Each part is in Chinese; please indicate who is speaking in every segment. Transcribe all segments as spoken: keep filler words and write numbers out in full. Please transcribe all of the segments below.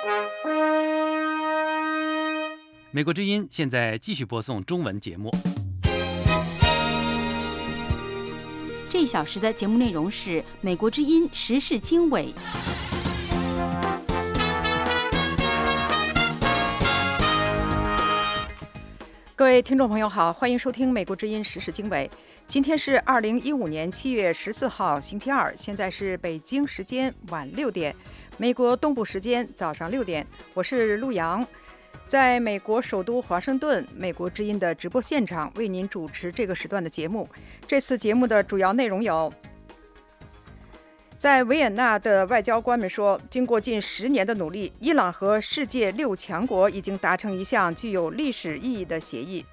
Speaker 1: 美国之音现在继续播送中文节目。
Speaker 2: 这一小时的节目内容是美国之音时事经纬。
Speaker 3: 各位听众朋友好，欢迎收听美国之音时事经纬。今天是二零一五年七月十四号星期二，现在是北京时间晚六点，美国东部时间早上六点。我是陆阳，在美国首都华盛顿，美国之音的直播现场为您主持这个时段的节目。这次节目的主要内容有：在维也纳的外交官们说，经过近十年的努力，伊朗和世界六强国已经达成一项具有历史意义的协议。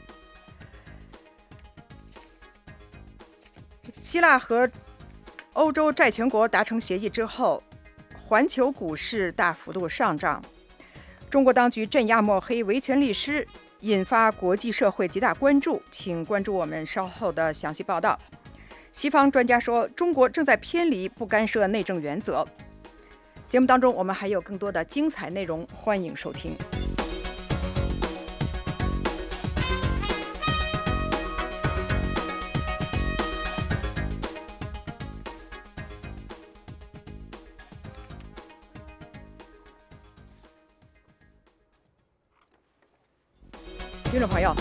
Speaker 3: 希腊和欧洲债权国达成协议之后，环球股市大幅度上涨。中国当局镇压抹黑维权律师，引发国际社会极大关注，请关注我们稍后的详细报道。西方专家说，中国正在偏离不干涉内政原则。节目当中，我们还有更多的精彩内容，欢迎收听。听众朋友，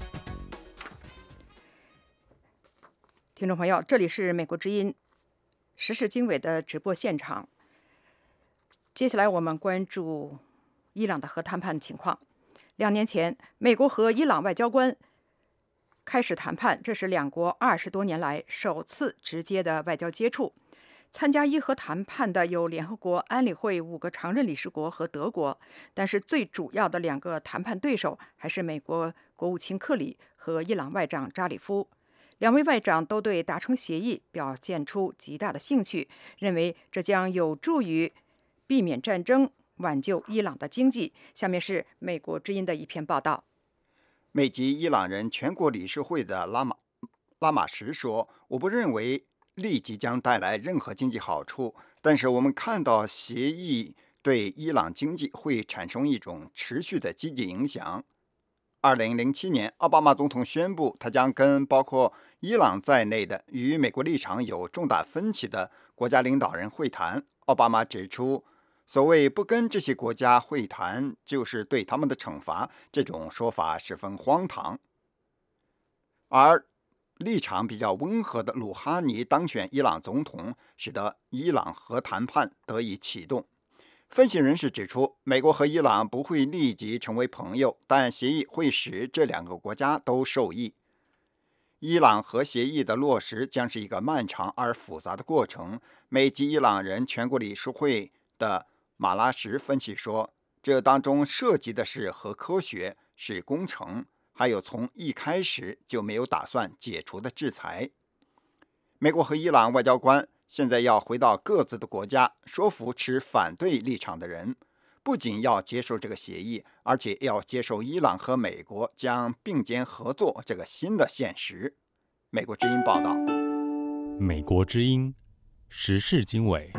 Speaker 3: 听众朋友，这里是美国之音时事经纬的直播现场。接下来我们关注伊朗的核谈判情况。两年前，美国和伊朗外交官开始谈判，这是两国二十多年来首次直接的外交接触。参加伊核谈判的有联合国安理会五个常任理事国和德国，但是最主要的两个谈判对手还是美国国务卿克里和伊朗外长扎里夫。两位外长都对达成协议表现出极大的兴趣，认为这将有助于避免战争，挽救伊朗的经济。下面是美国之音的一篇报道。
Speaker 4: 美籍伊朗人全国理事会的拉马拉马什说：“我不认为立即将带来任何经济好处，但是我们看到协议对伊朗经济会产生一种持续的积极影响。”二零零七年，奥巴马总统宣布，他将跟包括伊朗在内的与美国立场有重大分歧的国家领导人会谈。奥巴马指出，所谓不跟这些国家会谈，就是对他们的惩罚，这种说法十分荒唐。而立场比较温和的鲁哈尼当选伊朗总统，使得伊朗核谈判得以启动。分析人士指出，美国和伊朗不会立即成为朋友，但协议会使这两个国家都受益。伊朗核协议的落实将是一个漫长而复杂的过程。美籍伊朗人全国理事会的马拉什分析说，这当中涉及的是核科学，是工程，还有从一开始就没有打算解除的制裁。美国和伊朗外交官现在要回到各自的国家，说服持反对立场的人，不仅要接受这个协议，而且要接受伊朗和美国将并肩合作这个新的现实。美国之音报道。
Speaker 5: 美国之音时事经纬。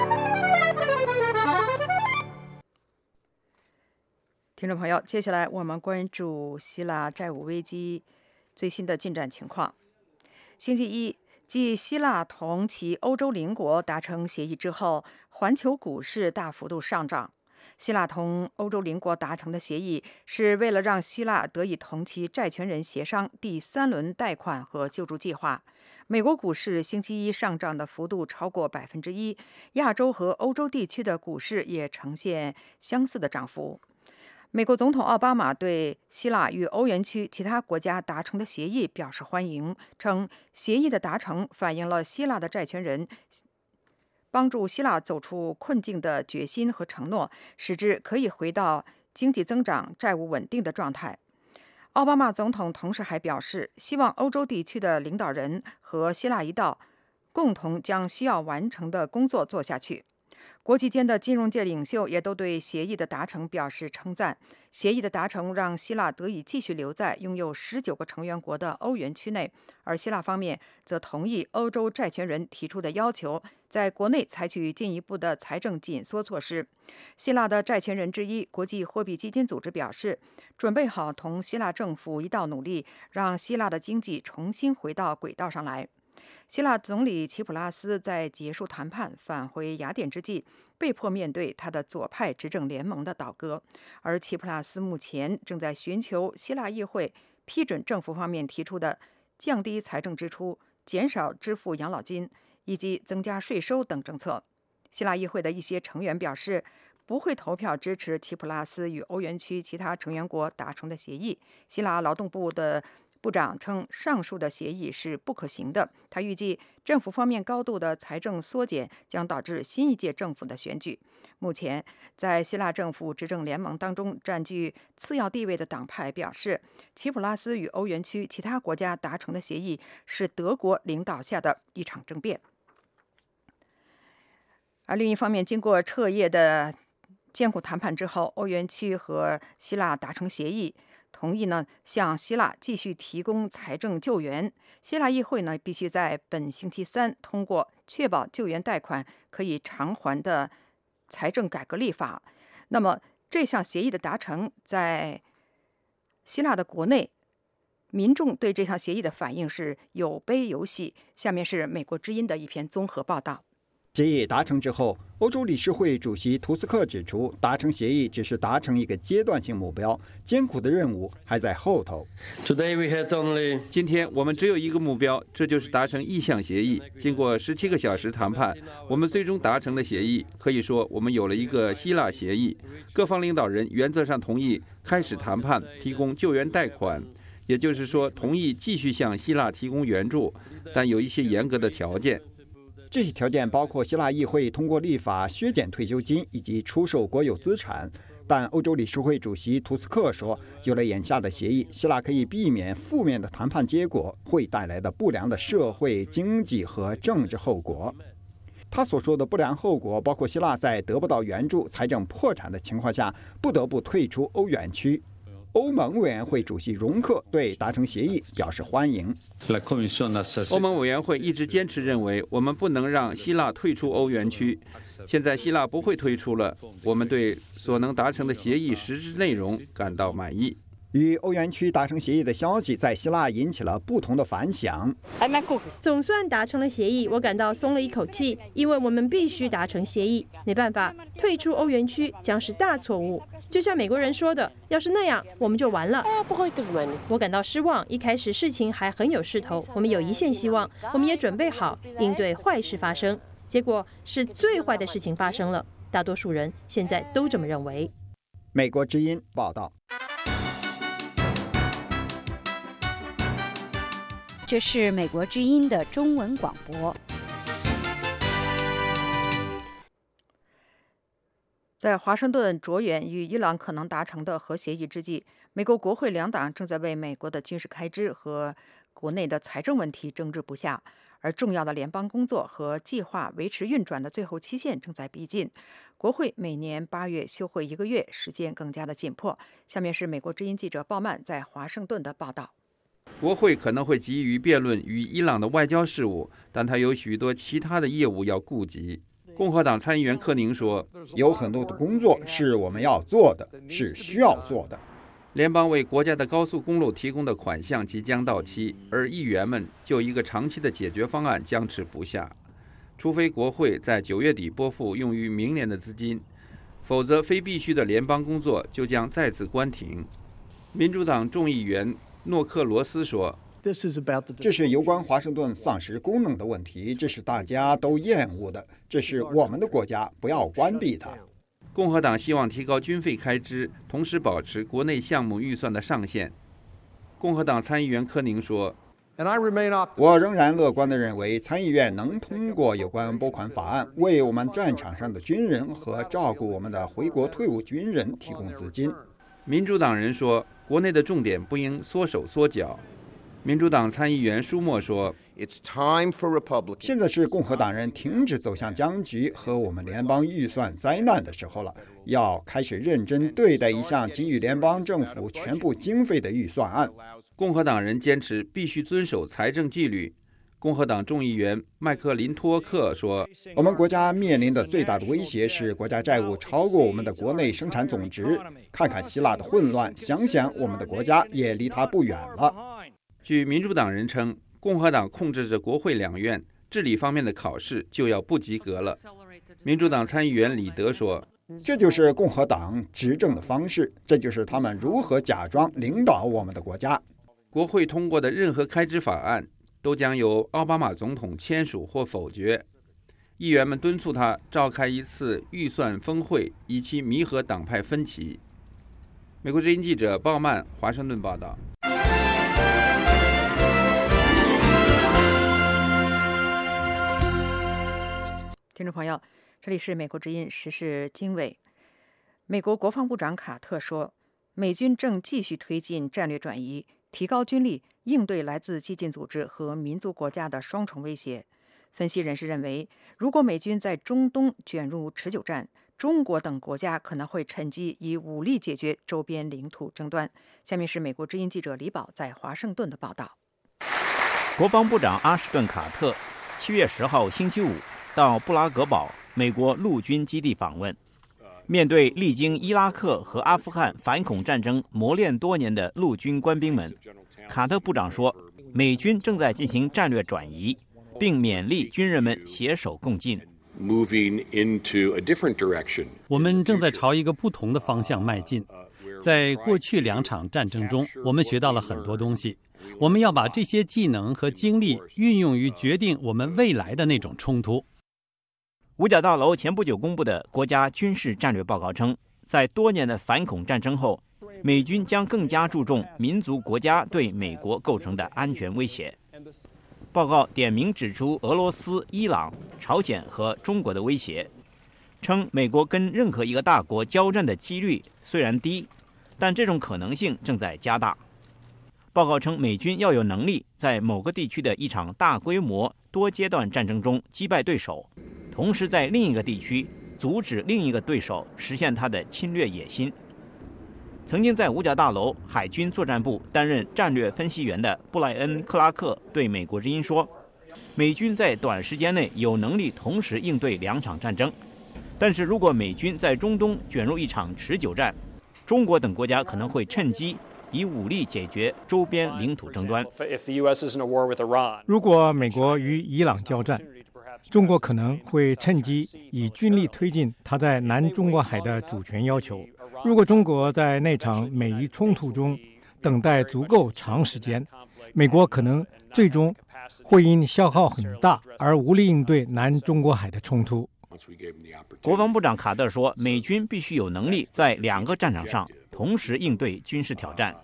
Speaker 3: 听众朋友，接下来我们关注希腊债务危机最新的进展情况。星期一，继希腊同其欧洲邻国达成协议之后，环球股市大幅度上涨。希腊同欧洲邻国达成的协议是为了让希腊得以同其债权人协商第三轮贷款和救助计划。美国股市星期一上涨的幅度超过百分之一，亚洲和欧洲地区的股市也呈现相似的涨幅。美国总统奥巴马对希腊与欧元区其他国家达成的协议表示欢迎，称协议的达成反映了希腊的债权人帮助希腊走出困境的决心和承诺，使之可以回到经济增长、债务稳定的状态。奥巴马总统同时还表示，希望欧洲地区的领导人和希腊一道，共同将需要完成的工作做下去。 国际间的金融界领袖也都对协议的达成表示称赞。协议的达成让希腊得以继续留在拥有十九个成员国的欧元区内，而希腊方面则同意欧洲债权人提出的要求，在国内采取进一步的财政紧缩措施。希腊的债权人之一国际货币基金组织表示，准备好同希腊政府一道努力，让希腊的经济重新回到轨道上来。希腊总理齐普拉斯在结束谈判返回雅典之际，被迫面对他的左派执政联盟的倒戈，而齐普拉斯目前正在寻求希腊议会批准政府方面提出的降低财政支出、减少支付养老金以及增加税收等政策。希腊议会的一些成员表示，不会投票支持齐普拉斯与欧元区其他成员国达成的协议。希腊劳动部的部长称，上述的协议是不可行的。他预计政府方面高度的财政缩减将导致新一届政府的选举。目前，在希腊政府执政联盟当中占据次要地位的党派表示，齐普拉斯与欧元区其他国家达成的协议是德国领导下的一场政变。而另一方面，经过彻夜的艰苦谈判之后，欧元区和希腊达成协议，同意呢向希腊继续提供财政救援。希腊议会呢必须在本星期三通过确保救援贷款可以偿还的财政改革立法。那么这项协议的达成，在希腊的国内，民众对这项协议的反应是有悲有喜。下面是美国之音的一篇综合报道。
Speaker 4: 协议达成之后，欧洲理事会主席图斯克指出，达成协议只是达成一个阶段性目标，艰苦的任务还在后头。
Speaker 6: 今天我们只有一个目标，这就是达成意向协议。经过十七个小时谈判，我们最终达成了协议。可以说，我们有了一个希腊协议。各方领导人原则上同意开始谈判，提供救援贷款，也就是说，同意继续向希腊提供援助，但有一些严格的条件。
Speaker 4: 这些条件包括希腊议会通过立法削减退休金以及出售国有资产。但欧洲理事会主席图斯克说，有了眼下的协议，希腊可以避免负面的谈判结果会带来的不良的社会、经济和政治后果。他所说的不良后果包括希腊在得不到援助、财政破产的情况下，不得不退出欧元区。欧盟委员会主席容克对达成协议表示欢迎。
Speaker 6: 欧盟委员会一直坚持认为，我们不能让希腊退出欧元区。现在希腊不会退出了，我们对所能达成的协议实质内容感到满意。
Speaker 4: 与欧元区达成协议的消息在希腊引起了不同的反响。
Speaker 7: 总算达成了协议，我感到松了一口气，因为我们必须达成协议。没办法，退出欧元区将是大错误。就像美国人说的，要是那样，我们就完了。我感到失望，一开始事情还很有势头，我们有一线希望，我们也准备好应对坏事发生。结果是最坏的事情发生了，大多数人现在都这么认为。
Speaker 4: 美国之音报道。
Speaker 2: 这是美国之音的中文广播。
Speaker 3: 在华盛顿着眼与伊朗可能达成的核协议之际，美国国会两党正在为美国的军事开支和国内的财政问题争执不下，而重要的联邦工作和计划维持运转的最后期限正在逼近。国会每年八月休会一个月，时间更加的紧迫。下面是美国之音记者鲍曼在华盛顿的报道。
Speaker 6: 国会可能会急于辩论与伊朗的外交事务，但他有许多其他的业务要顾及。共和党参议员柯宁说，
Speaker 4: 有很多的工作是我们要做的，是需要做的。
Speaker 6: 联邦为国家的高速公路提供的款项即将到期，而议员们就一个长期的解决方案僵持不下。除非国会在九月底拨付用于明年的资金，否则非必须的联邦工作就将再次关停。民主党众议员诺克罗斯说，
Speaker 4: 这是有关华盛顿丧失功能的问题，这是大家都厌恶的，这是我们的国家，不要关闭它。
Speaker 6: 共和党希望提高军费开支，同时保持国内项目预算的上限。共和党参议员柯宁说，
Speaker 4: 我仍然乐观地认为参议院能通过有关拨款法案，为我们战场上的军人和照顾我们的回国退伍军人提供资金。
Speaker 6: 民主党人说，国内的重点不应缩手缩脚。民主党参议员舒默说，
Speaker 4: 现在是共和党人停止走向僵局和我们联邦预算灾难的时候了，要开始认真对待一项给予联邦政府全部经费的预算案。
Speaker 6: 共和党人坚持必须遵守财政纪律。共和党众议员麦克林托克说：“
Speaker 4: 我们国家面临的最大的威胁是国家债务超过我们的国内生产总值。看看希腊的混乱，想想我们的国家也离它不远了。”
Speaker 6: 据民主党人称，共和党控制着国会两院，治理方面的考试就要不及格了。民主党参议员李德说：“
Speaker 4: 这就是共和党执政的方式，这就是他们如何假装领导我们的国家。”
Speaker 6: 国会通过的任何开支法案都将由奥巴马总统签署或否决。议员们敦促他召开一次预算峰会，以期弥合党派分歧。美国之音记者鲍曼华盛顿报道。
Speaker 3: 听众朋友，这里是美国之音时事经纬。美国国防部长卡特说，美军正继续推进战略转移，提高军力，应对来自激进组织和民族国家的双重威胁。分析人士认为，如果美军在中东卷入持久战，中国等国家可能会趁机以武力解决周边领土争端。下面是美国之音记者李宝在华盛顿的报道。
Speaker 8: 国防部长阿什顿·卡特七月十号星期五到布拉格堡美国陆军基地访问。面对历经伊拉克和阿富汗反恐战争磨练多年的陆军官兵们，卡特部长说，美军正在进行战略转移，并勉励军人们携手共进。
Speaker 1: 我们正在朝一个不同的方向迈进。在过去两场战争中，我们学到了很多东西。我们要把这些技能和经历运用于决定我们未来的那种冲突。
Speaker 8: 五角大楼前不久公布的国家军事战略报告称，在多年的反恐战争后，美军将更加注重民族国家对美国构成的安全威胁。报告点名指出俄罗斯、伊朗、朝鲜和中国的威胁，称美国跟任何一个大国交战的几率虽然低，但这种可能性正在加大。报告称，美军要有能力在某个地区的一场大规模多阶段战争中击败对手，同时在另一个地区阻止另一个对手实现他的侵略野心。曾经在五角大楼海军作战部担任战略分析员的布莱恩·克拉克对美国之音说，美军在短时间内有能力同时应对两场战争，但是如果美军在中东卷入一场持久战，中国等国家可能会趁机以武力解决周边领土争端。
Speaker 9: 如果美国与伊朗交战，中国可能会趁机以军力推进他在南中国海的主权要求。如果中国在那场美伊冲突中等待足够长时间，美国可能最终会因消耗很大而无力应对南中国海的冲突。
Speaker 8: 国防部长卡特说，美军必须有能力在两个战场上同时应对军事挑战。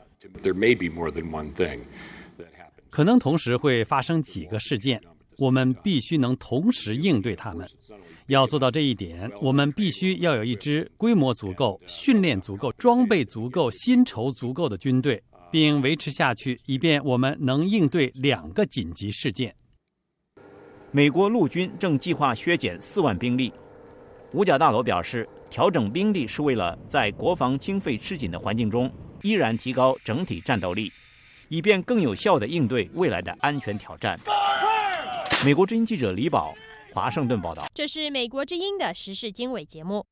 Speaker 1: 可能同时会发生几个事件，我们必须能同时应对他们。要做到这一点，我们必须要有一支规模足够、训练足够、装备足够、薪酬足够的军队，并维持下去，以便我们能应对两个紧急事件。
Speaker 8: 美国陆军正计划削减四万兵力。五角大楼表示，调整兵力是为了在国防经费吃紧的环境中，依然提高整体战斗力，以便更有效地应对未来的安全挑战。美国之音记者李宝，华盛顿报道。
Speaker 7: 这是美国之音的时事经纬节目。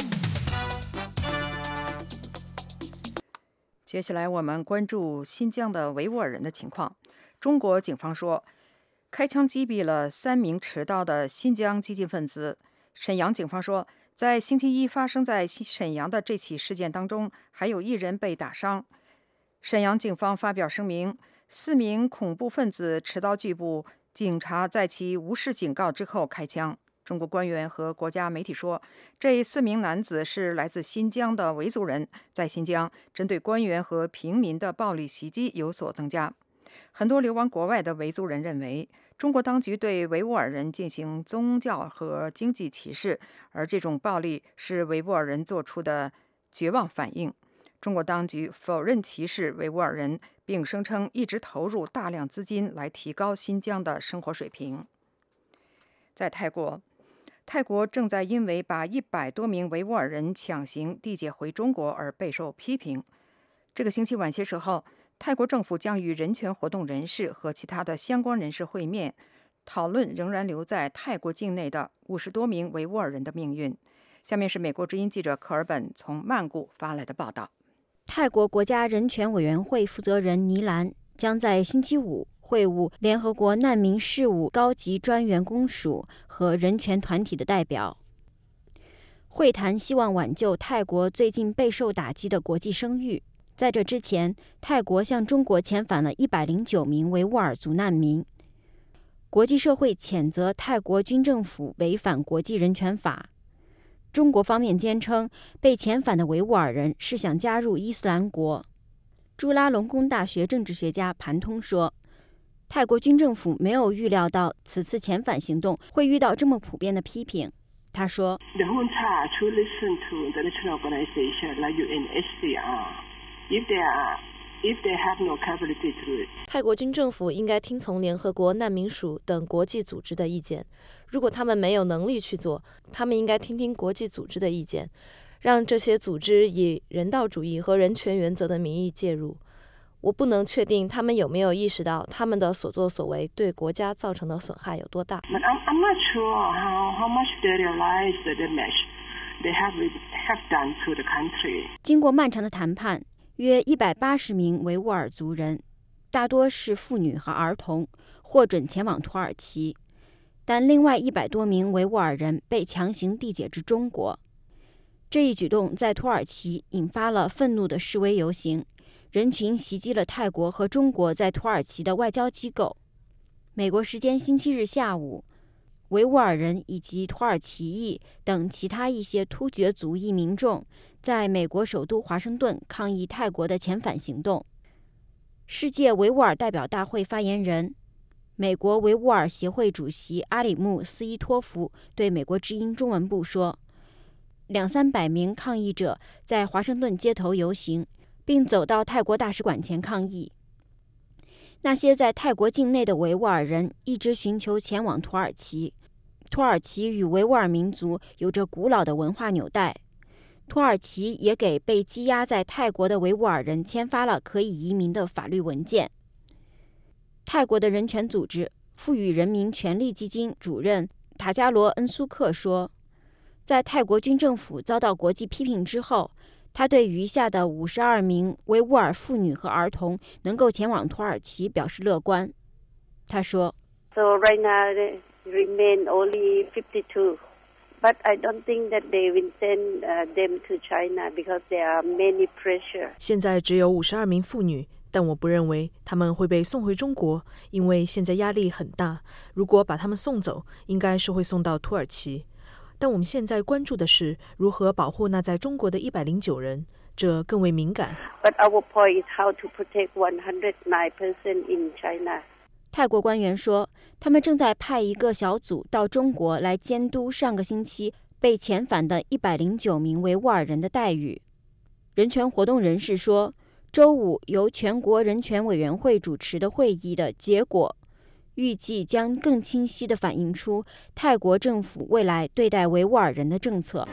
Speaker 3: 接下来我们关注新疆的维吾尔人的情况。中国警方说，开枪击毙了三名持刀的新疆激进分子。沈阳警方说，在星期一发生在沈阳的这起事件当中，还有一人被打伤。沈阳警方发表声明，四名恐怖分子持刀拒捕，警察在其无视警告之后开枪。中国官员和国家媒体说，这四名男子是来自新疆的维族人，在新疆针对官员和平民的暴力袭击有所增加。很多流亡国外的维族人认为，中国当局对维吾尔人进行宗教和经济歧视，而这种暴力是维吾尔人做出的绝望反应。中国当局否认歧视维吾尔人， 并声称一直投入大量资金来提高新疆的生活水平。在泰国，泰国正在因为把一百多名维吾尔人强行递解回中国而备受批评。这个星期晚些时候，泰国政府将与人权活动人士和其他的相关人士会面，讨论仍然留在泰国境内的五十多名维吾尔人的命运。下面是美国之音记者科尔本从曼谷发来的报道。
Speaker 10: 泰国国家人权委员会负责人尼兰将在星期五会晤联合国难民事务高级专员公署和人权团体的代表。会谈希望挽救泰国最近备受打击的国际声誉。在这之前，泰国向中国遣返了一百零九名维吾尔族难民。国际社会谴责泰国军政府违反国际人权法。中国方面坚称，被遣返的维吾尔人是想加入伊斯兰国。朱拉隆功大学政治学家盘通说，泰国军政府没有预料到此次遣返行动会遇到这么普遍的批评。他说，
Speaker 11: 泰国军政府应该听从联合国难民署等国际组织的意见，如果他们没有能力去做，他们应该听听国际组织的意见，让这些组织以人道主义和人权原则的名义介入。我不能确定他们有没有意识到他们的所作所为对国家造成的损害有多大。
Speaker 10: 经过漫长的谈判，约一百八十名维吾尔族人，大多是妇女和儿童，获准前往土耳其，但另外一百多名维吾尔人被强行递解至中国。这一举动在土耳其引发了愤怒的示威游行，人群袭击了泰国和中国在土耳其的外交机构。美国时间星期日下午，维吾尔人以及土耳其裔等其他一些突厥族裔民众在美国首都华盛顿抗议泰国的遣返行动。世界维吾尔代表大会发言人、美国维吾尔协会主席阿里木斯伊托夫对美国之音中文部说，两三百名抗议者在华盛顿街头游行，并走到泰国大使馆前抗议。那些在泰国境内的维吾尔人一直寻求前往土耳其。土耳其与维吾尔民族有着古老的文化纽带。土耳其也给被羁押在泰国的维吾尔人签发了可以移民的法律文件。泰国的人权组织赋予人民权利基金主任塔加罗恩苏克说，在泰国军政府遭到国际批评之后，他对余下的五十二名维吾尔妇女和儿童能够前往土耳其表示乐观。他说
Speaker 12: So right now there remain only fifty-two, but I don't think that they will send them to China because there are many pressure.
Speaker 11: 现在只有五十二名妇女，但我不认为他们会被送回中国，因为现在压力很大。如果把他们送走，应该是会送到土耳其。但我们现在关注的是如何保护那在中国的一百零九人，这更为敏感。
Speaker 12: But our point is how to protect one hundred nine persons in China.
Speaker 10: 泰国官员说，他们正在派一个小组到中国来监督上个星期被遣返的一百零九名维吾尔人的待遇。人权活动人士说，周五由全国人权委员会主持的会议的结果预计将更清晰地反映出泰国政府未来对待维吾尔人的政策。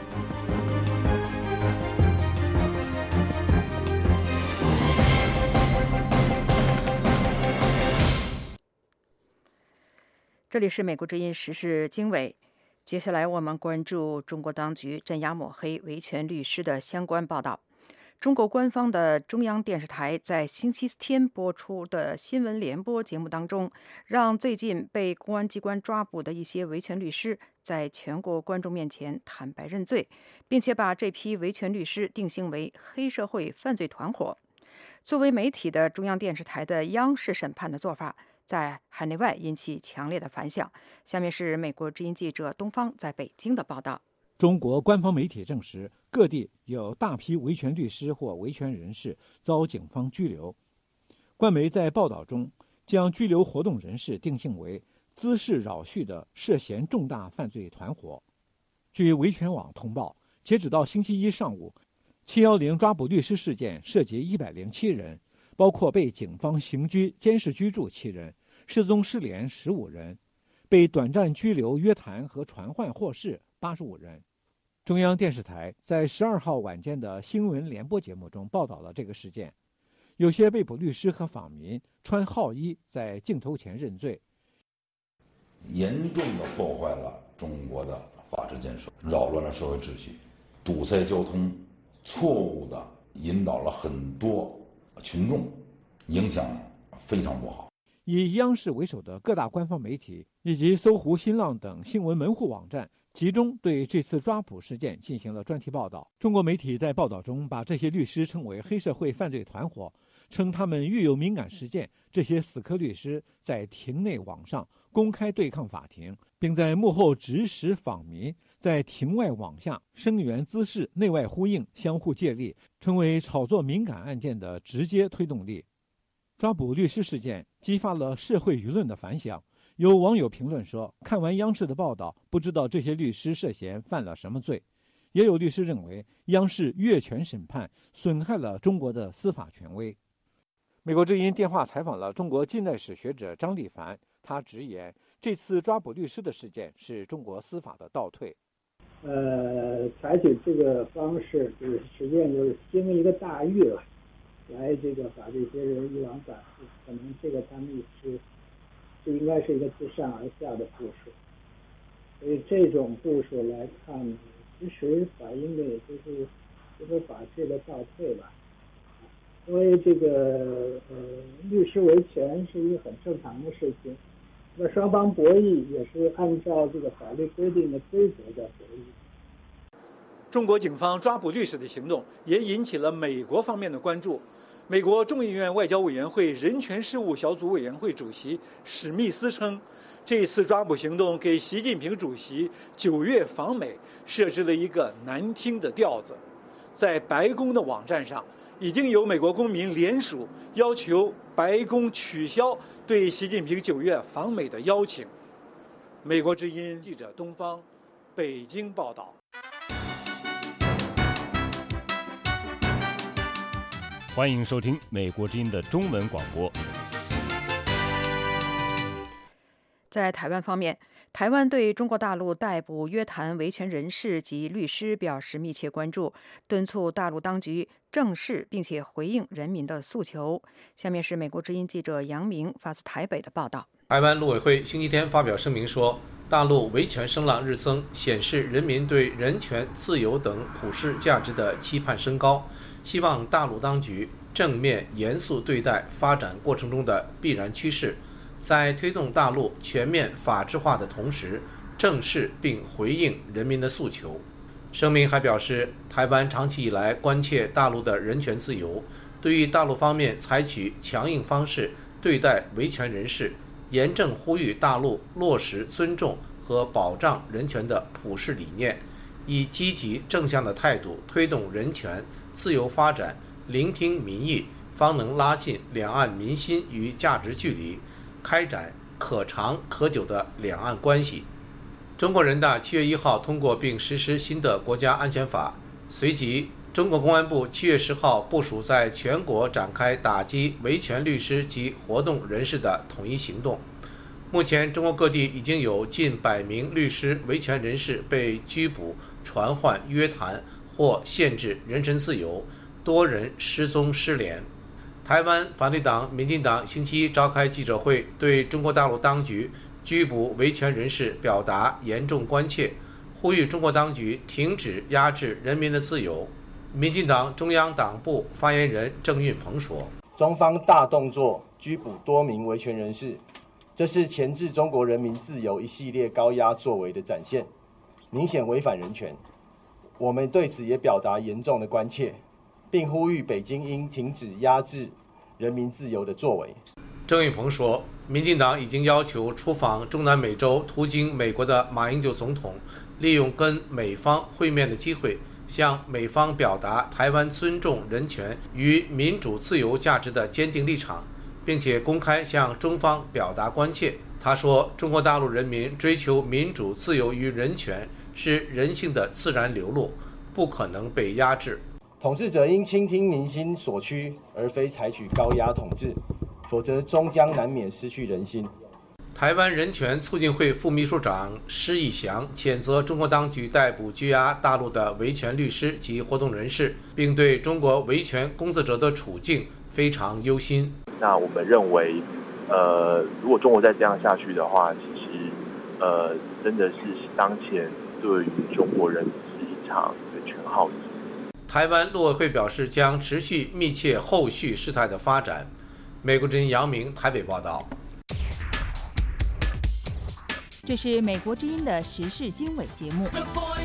Speaker 3: 这里是美国之音时事经纬，接下来我们关注中国当局镇压抹黑维权律师的相关报道。中国官方的中央电视台在星期天播出的新闻联播节目当中，让最近被公安机关抓捕的一些维权律师在全国观众面前坦白认罪，并且把这批维权律师定性为黑社会犯罪团伙。作为媒体的中央电视台的央视审判的做法，在海内外引起强烈的反响。下面是美国之音记者东方在北京的报道。
Speaker 13: 中国官方媒体证实，各地有大批维权律师或维权人士遭警方拘留。官媒在报道中将拘留活动人士定性为滋事扰序的涉嫌重大犯罪团伙。据维权网通报，截止到星期一上午，七一零抓捕律师事件涉及一百零七人， 包括被警方刑拘、监视居住七人，失踪失联十五人，被短暂拘留、约谈和传唤获释八十五人。中央电视台在十二号晚间的新闻联播节目中报道了这个事件。有些被捕律师和访民穿号衣在镜头前认罪，
Speaker 14: 严重的破坏了中国的法治建设，扰乱了社会秩序，堵塞交通，错误的引导了很多群众，影响非常不好。
Speaker 13: 以央视为首的各大官方媒体以及搜狐、新浪等新闻门户网站集中对这次抓捕事件进行了专题报道。中国媒体在报道中把这些律师称为黑社会犯罪团伙，称他们遇有敏感事件，这些死磕律师在庭内网上公开对抗法庭，并在幕后指使访民在庭外网下声援滋事，内外呼应，相互借力，成为炒作敏感案件的直接推动力。抓捕律师事件激发了社会舆论的反响，有网友评论说，看完央视的报道，不知道这些律师涉嫌犯了什么罪。也有律师认为，央视越权审判损害了中国的司法权威。美国之音电话采访了中国近代史学者张立凡，他直言，这次抓捕律师的事件是中国司法的倒退。
Speaker 15: 呃，采取这个方式，就是实际上就是经一个大狱了，来这个把这些人一网打尽，可能这个他们是就应该是一个自上而下的部署。所以这种部署来看，其实反映的也就是就是法治的倒退吧。因为这个呃律师维权是一个很正常的事情，那双方博弈也是按照这个法律规定的规则在博弈。
Speaker 13: 中国警方抓捕律师的行动也引起了美国方面的关注。美国众议院外交委员会人权事务小组委员会主席史密斯称，这次抓捕行动给习近平主席九月访美设置了一个难听的调子。在白宫的网站上，已经有美国公民联署要求白宫取消对习近平九月访美的邀请。美国之音记者东方，北京报道。
Speaker 5: 欢迎收听美国之音的中文广播。
Speaker 3: 在台湾方面，台湾对中国大陆逮捕约谈维权人士及律师表示密切关注，敦促大陆当局正视并且回应人民的诉求。下面是美国之音记者杨明发自台北的报道。
Speaker 16: 台湾陆委会星期天发表声明说，大陆维权声浪日增，显示人民对人权、自由等普世价值的期盼升高，希望大陆当局正面严肃对待发展过程中的必然趋势，在推动大陆全面法治化的同时，正视并回应人民的诉求。声明还表示，台湾长期以来关切大陆的人权自由，对于大陆方面采取强硬方式对待维权人士，严正呼吁大陆落实尊重和保障人权的普世理念，以积极正向的态度推动人权、自由发展，聆听民意，方能拉近两岸民心与价值距离，开展可长可久的两岸关系。中国人大七月一号通过并实施新的国家安全法，随即中国公安部七月十号部署在全国展开打击维权律师及活动人士的统一行动。目前，中国各地已经有近百名律师、维权人士被拘捕、传唤、约谈或限制人身自由，多人失踪失联。台湾反对党民进党星期一召开记者会，对中国大陆当局拘捕维权人士表达严重关切，呼吁中国当局停止压制人民的自由。民进党中央党部发言人郑运鹏说：“
Speaker 17: 中方大动作拘捕多名维权人士，这是钳制中国人民自由一系列高压作为的展现，明显违反人权。我们对此也表达严重的关切，并呼吁北京应停止压制人民自由的作为。”
Speaker 16: 郑运鹏说，民进党已经要求出访中南美洲途经美国的马英九总统，利用跟美方会面的机会，向美方表达台湾尊重人权与民主自由价值的坚定立场，并且公开向中方表达关切。他说，中国大陆人民追求民主自由与人权是人性的自然流露，不可能被压制。
Speaker 17: 统治者应倾听民心所趋，而非采取高压统治，否则终将难免失去人心。
Speaker 16: 台湾人权促进会副秘书长施义祥谴责中国当局逮捕拘押大陆的维权律师及活动人士，并对中国维权工作者的处境非常忧心。
Speaker 18: 那我们认为，呃，如果中国再这样下去的话，其实，呃，真的是当前对于中国人是一场人权浩劫。
Speaker 16: 台湾陆委会表示，将持续密切后续事态的发展。美国之音杨明台北报道。
Speaker 2: 这是美国之音的时事经纬节目。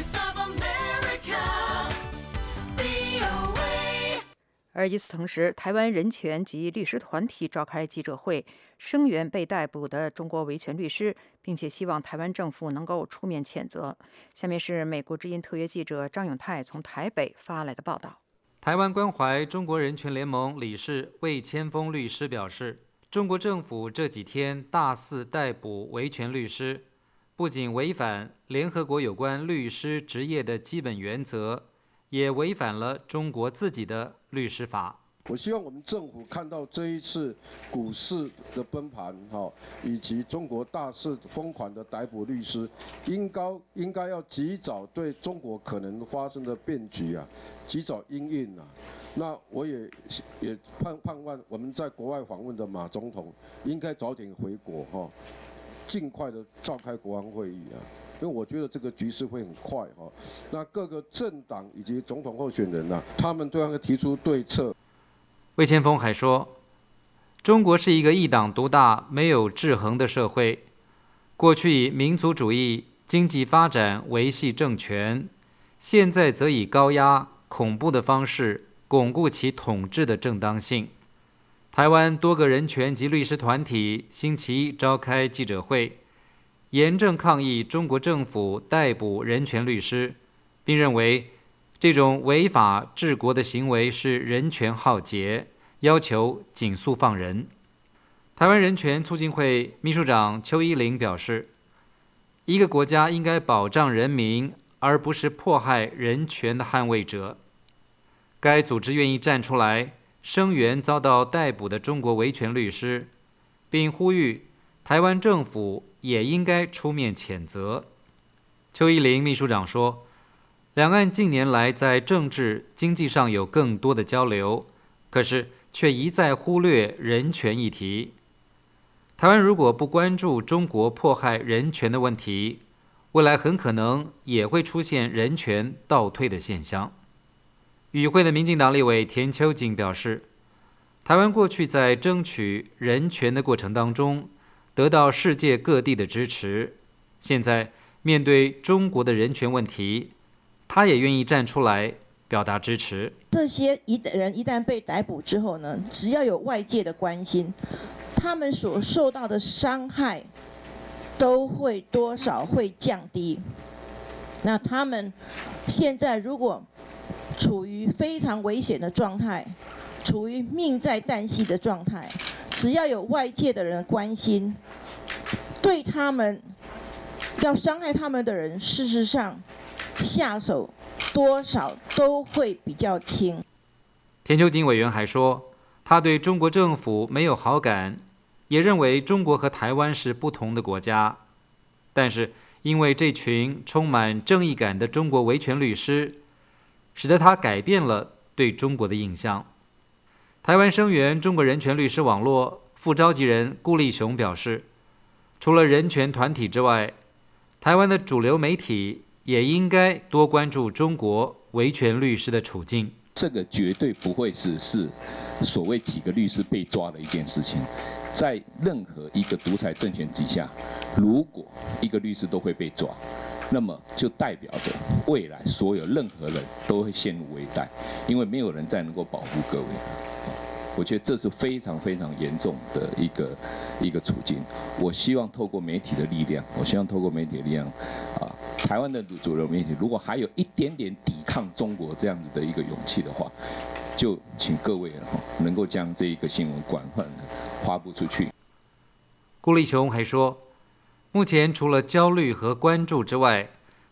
Speaker 3: 而与此同时，台湾人权及律师团体召开记者会，声援被逮捕的中国维权律师，并且希望台湾政府能够出面谴责。下面是美国之音特约记者张永泰从台北发来的报道。
Speaker 19: 台湾关怀中国人权联盟理事魏千峰律师表示，中国政府这几天大肆逮捕维权律师，不仅违反联合国有关律师职业的基本原则，也违反了中国自己的律师法。
Speaker 20: 我希望我们政府看到这一次股市的崩盘，哈，以及中国大肆疯狂的逮捕律师，应该应该要及早对中国可能发生的变局啊，及早因应啊。那我也也盼盼望我们在国外访问的马总统应该早点回国哈，尽快的召开国安会议啊。因为我觉得这个局势会很快哈，那各个政党以及总统候选人啊，他们都要提出对策。
Speaker 19: 魏千峰还说，中国是一个一党独大、没有制衡的社会，过去以民族主义、经济发展维系政权，现在则以高压、恐怖的方式巩固其统治的正当性。台湾多个人权及律师团体星期一召开记者会，严正抗议中国政府逮捕人权律师，并认为这种违法治国的行为是人权浩劫，要求尽速放人。台湾人权促进会秘书长邱依玲表示，一个国家应该保障人民，而不是迫害人权的捍卫者。该组织愿意站出来声援遭到逮捕的中国维权律师，并呼吁台湾政府也应该出面谴责。邱依玲秘书长说，两岸近年来在政治、经济上有更多的交流，可是却一再忽略人权议题。台湾如果不关注中国迫害人权的问题，未来很可能也会出现人权倒退的现象。与会的民进党立委田秋瑾表示，台湾过去在争取人权的过程当中，得到世界各地的支持，现在面对中国的人权问题，他也愿意站出来表达支持。
Speaker 21: 这些一人一旦被逮捕之后呢，只要有外界的关心，他们所受到的伤害都会多少会降低。那他们现在如果处于非常危险的状态，处于命在旦夕的状态，只要有外界的人关心，对他们要伤害他们的人，事实上下手多少都会比较轻。
Speaker 19: 田秋瑾委员还说，他对中国政府没有好感，也认为中国和台湾是不同的国家。但是因为这群充满正义感的中国维权律师，使得他改变了对中国的印象。台湾声援中国人权律师网络副召集人顾立雄表示，除了人权团体之外，台湾的主流媒体也应该多关注中国维权律师的处境。
Speaker 22: 这个绝对不会只是所谓几个律师被抓的一件事情。在任何一个独裁政权底下，如果一个律师都会被抓，那么就代表着未来所有任何人都会陷入危殆，因为没有人再能够保护各位。我觉得这是非常非常严重的一个一个处境。我希望透过媒体的力量，我希望透过媒体的力量，啊，台湾的主流媒体如果还有一点点抵抗中国这样子的一个勇气的话，就请各位能够将这一个新闻广泛的发布出去。
Speaker 19: 顾立雄还说，目前除了焦虑和关注之外，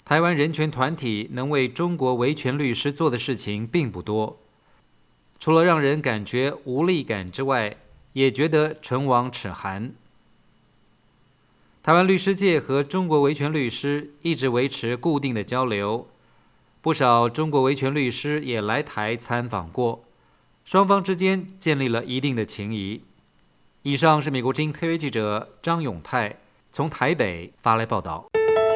Speaker 19: 台湾人权团体能为中国维权律师做的事情并不多，除了让人感觉无力感之外，也觉得唇亡齿寒。台湾律师界和中国维权律师一直维持固定的交流，不少中国维权律师也来台参访过，双方之间建立了一定的情谊。以上是美国之音特约记者张永泰从台北发来报道。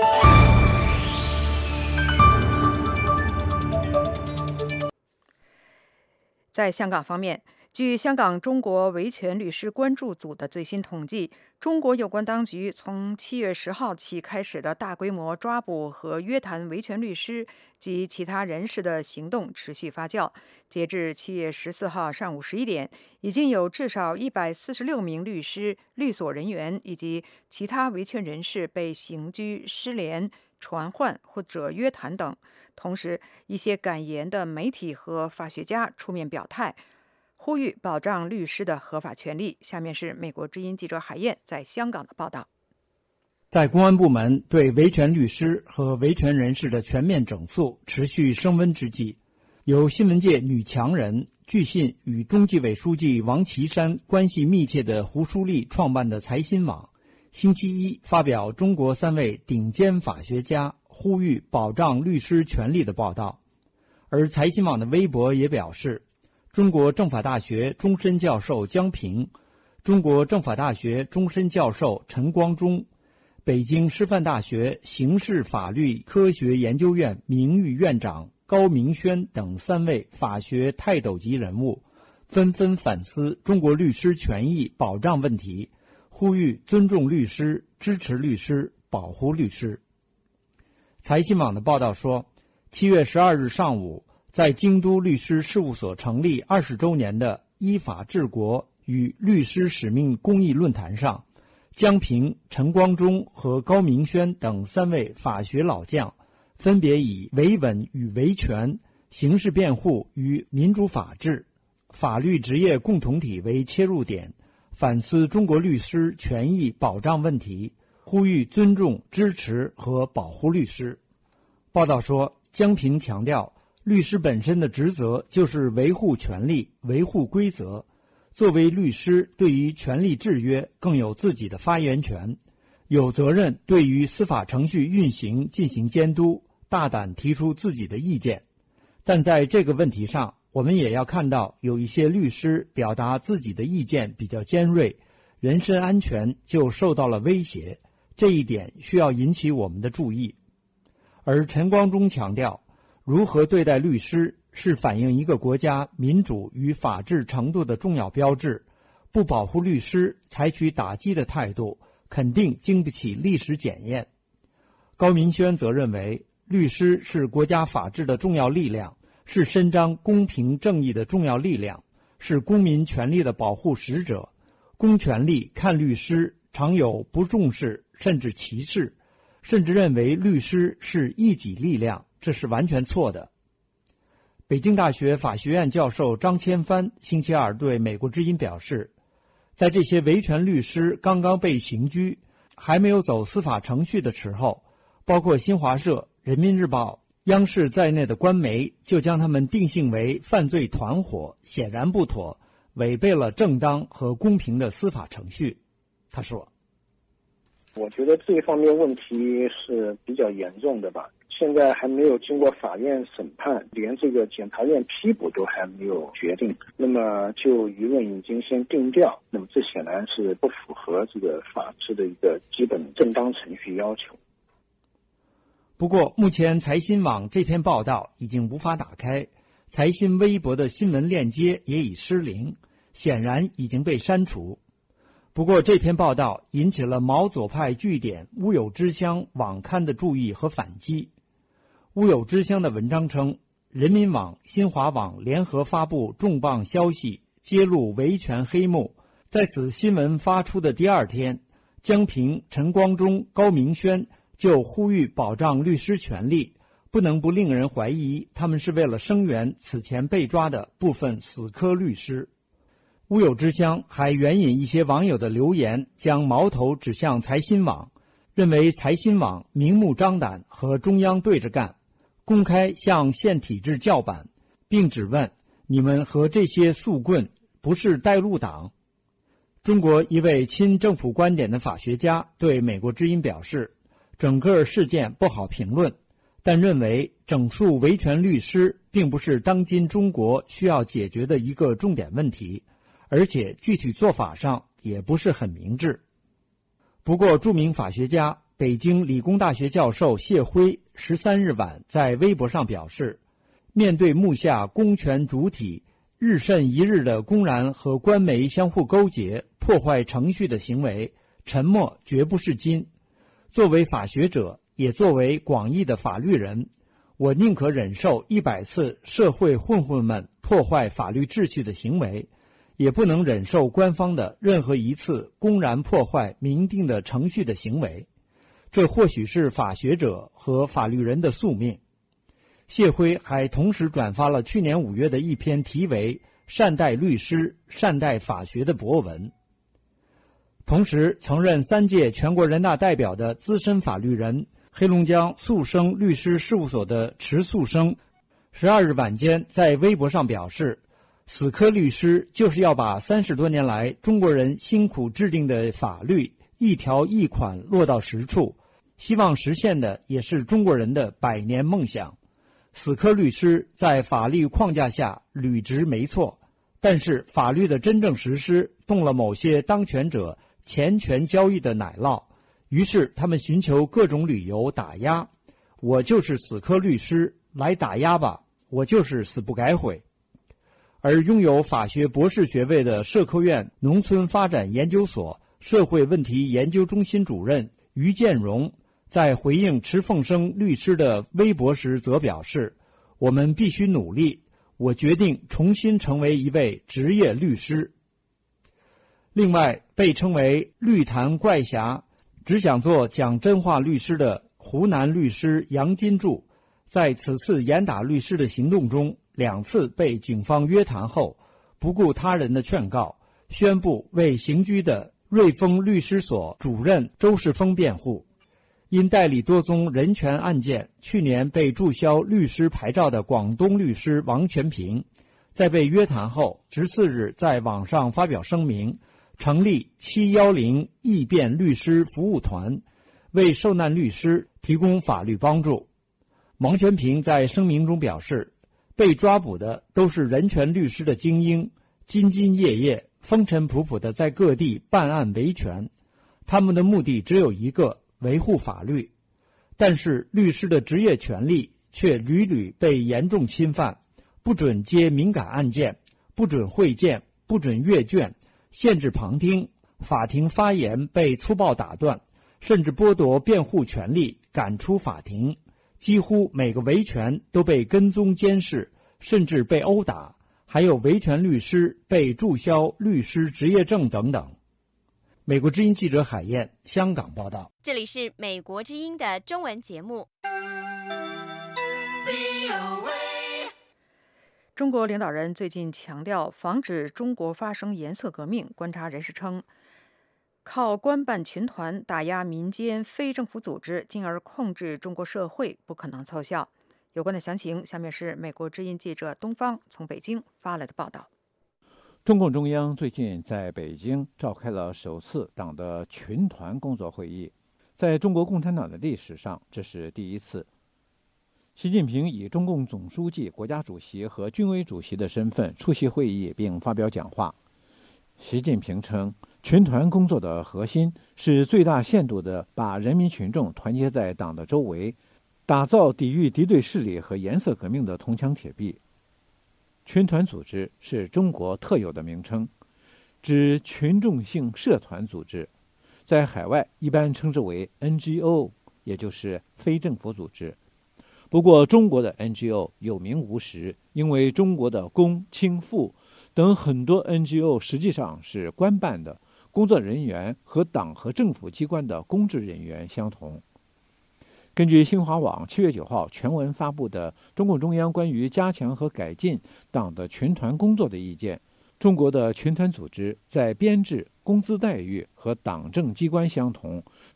Speaker 3: 在香港方面，据香港中国维权律师关注组的最新统计，中国有关当局从七月十号起开始的大规模抓捕和约谈维权律师及其他人士的行动持续发酵。截至七月十四号上午十一点，已经有至少一百四十六名律师、律所人员以及其他维权人士被刑拘、失联、传唤或者约谈等。同时，一些敢言的媒体和法学家出面表态，呼吁保障律师的合法权利。下面是美国之音记者海燕在香港的报道。
Speaker 4: 在公安部门对维权律师和维权人士的全面整肃持续升温之际，由新闻界女强人、据信与中纪委书记王岐山关系密切的胡舒丽创办的财新网，星期一发表中国三位顶尖法学家呼吁保障律师权利的报道。而财新网的微博也表示，中国政法大学终身教授江平、中国政法大学终身教授陈光忠、北京师范大学刑事法律科学研究院名誉院长高明轩等三位法学泰斗级人物纷纷反思中国律师权益保障问题，呼吁尊重律师、支持律师、保护律师。财新网的报道说，七月十二日上午，在京都律师事务所成立二十周年的依法治国与律师使命公益论坛上，江平、陈光忠和高明轩等三位法学老将分别以维稳与维权、刑事辩护与民主法治、法律职业共同体为切入点，反思中国律师权益保障问题，呼吁尊重、支持和保护律师。报道说，江平强调，律师本身的职责就是维护权利、维护规则。作为律师，对于权利制约更有自己的发言权，有责任对于司法程序运行进行监督，大胆提出自己的意见。但在这个问题上，我们也要看到有一些律师表达自己的意见比较尖锐，人身安全就受到了威胁，这一点需要引起我们的注意。而陈光忠强调，如何对待律师是反映一个国家民主与法治程度的重要标志，不保护律师，采取打击的态度，肯定经不起历史检验。高明轩则认为，律师是国家法治的重要力量，是伸张公平正义的重要力量，是公民权利的保护使者。公权力看律师常有不重视甚至歧视，甚至认为律师是一己力量，这是完全错的。北京大学法学院教授张千帆星期二对美国之音表示，在这些维权律师刚刚被刑拘，还没有走司法程序的时候，包括新华社、人民日报、央视在内的官媒就将他们定性为犯罪团伙，显然不妥，违背了正当和公平的司法程序。他说，
Speaker 6: 我觉得这一方面问题是比较严重的吧。现在还没有经过法院审判，连这个检察院批捕都还没有决定，那么就舆论已经先定调，那么这显然是不符合这个法治的一个基本正当程序要求。
Speaker 4: 不过，目前财新网这篇报道已经无法打开，财新微博的新闻链接也已失灵，显然已经被删除。不过，这篇报道引起了毛左派据点乌有之乡网刊的注意和反击。乌有之乡的文章称，人民网、新华网联合发布重磅消息，揭露维权黑幕。在此新闻发出的第二天，江平、陈光忠、高明轩就呼吁保障律师权利，不能不令人怀疑他们是为了声援此前被抓的部分死磕律师。乌有之乡还援引一些网友的留言，将矛头指向财新网， 认为财新网明目张胆和中央对着干，公开向现体制叫板，并质问你们和这些速棍不是带路党？中国一位亲政府观点的法学家对美国之音表示，整个事件不好评论，但认为整肃维权律师并不是当今中国需要解决的一个重点问题，而且具体做法上也不是很明智。不过，著名法学家、北京理工大学教授谢辉十三日晚在微博上表示，面对目下公权主体日甚一日的公然和官媒相互勾结、破坏程序的行为，沉默绝不是金。作为法学者，也作为广义的法律人，我宁可忍受一百次社会混混们破坏法律秩序的行为，也不能忍受官方的任何一次公然破坏明定的程序的行为。这或许是法学者和法律人的宿命。谢辉还同时转发了去年五月的一篇题为《善待律师，善待法学》的博文。同时，曾任三届全国人大代表的资深法律人、黑龙江速生律师事务所的池速生，十二日晚间在微博上表示，死磕律师就是要把三十多年来中国人辛苦制定的法律一条一款落到实处，希望实现的也是中国人的百年梦想。死磕律师在法律框架下履职没错，但是法律的真正实施动了某些当权者钱权交易的奶酪，于是他们寻求各种理由打压。我就是死磕律师，来打压吧，我就是死不改悔。而拥有法学博士学位的社科院农村发展研究所社会问题研究中心主任于建荣在回应池凤生律师的微博时则表示，我们必须努力，我决定重新成为一位职业律师。另外，被称为绿坛怪侠，只想做讲真话律师的湖南律师杨金柱，在此次严打律师的行动中两次被警方约谈后，不顾他人的劝告，宣布为刑拘的瑞丰律师所主任周世峰辩护。因代理多宗人权案件，去年被注销律师牌照的广东律师王全平，在被约谈后十四日在网上发表声明，成立七一零异辩律师服务团，为受难律师提供法律帮助。王全平在声明中表示，被抓捕的都是人权律师的精英，兢兢业业、风尘仆仆地在各地办案维权，他们的目的只有一个，维护法律。但是律师的职业权利却屡屡被严重侵犯，不准接敏感案件，不准会见，不准阅卷，限制旁听，法庭发言被粗暴打断，甚至剥夺辩护权利，赶出法庭。几乎每个维权都被跟踪监视，甚至被殴打，还有维权律师被注销律师执业证等等。美国之音记者海燕，香港报道。
Speaker 2: 这里是美国之音的中文节目。
Speaker 3: 中国领导人最近强调防止中国发生颜色革命。观察人士称，靠官办群团打压民间非政府组织，进而控制中国社会，不可能奏效。有关的详情，下面是美国之音记者东方从北京发来的报道。
Speaker 13: 中共中央最近在北京召开了首次党的群团工作会议，在中国共产党的历史上，这是第一次。习近平以中共总书记、国家主席和军委主席的身份出席会议并发表讲话。习近平称，群团工作的核心是最大限度地把人民群众团结在党的周围，打造抵御敌对势力和颜色革命的铜墙铁壁。群团组织是中国特有的名称，指群众性社团组织，在海外一般称之为 N G O， 也就是非政府组织。不过中国的 N G O 有名无实，因为中国的公、青、妇等很多 N G O 实际上是官办的，工作人员和党和政府机关的公职人员相同。根据新华网七月九号全文发布的中共中央关于加强和改进党的群团工作的意见，中国的群团组织在编制、工资待遇和党政机关相同，